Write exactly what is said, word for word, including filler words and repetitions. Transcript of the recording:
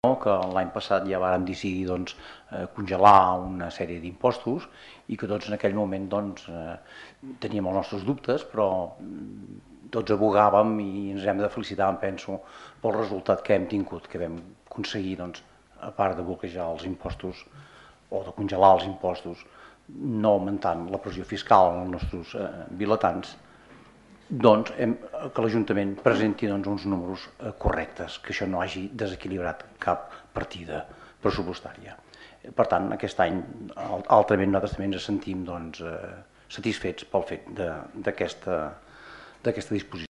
que l'any passat ja vàrem decidir doncs, eh, congelar una sèrie d'impostos i que tots en aquell moment doncs, eh, teníem els nostres dubtes, però tots abogàvem i ens hem de felicitar, em penso, pel resultat que hem tingut, que vam aconseguir, doncs, a part de bloquejar els impostos o de congelar els impostos, no augmentant la pressió fiscal als nostres eh, vilatans, doncs, hem, que l'Ajuntament presenti doncs, uns números eh, correctes, que això no hagi desequilibrat cap partida pressupostària. Per tant, aquest any, altrament, nosaltres també ens sentim doncs, eh, satisfets pel fet d'aquesta disposició.